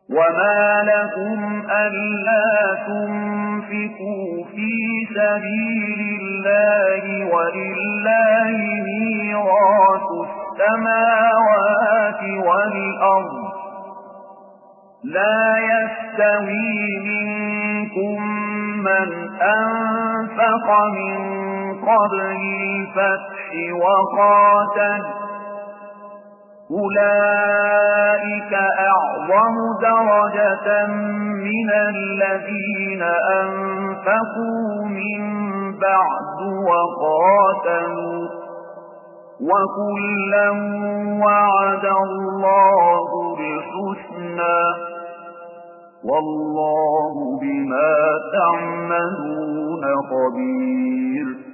وما لكم ألا تنفقوا في سبيل الله ولله ميراث السماوات والأرض لا يستوي منكم من أنفق من قبل الفتح وقاتل أولئك أعظم درجة من الذين أنفقوا من بعد وقاتلوا وكلا وعد الله الحسنى والله بما تعملون خبير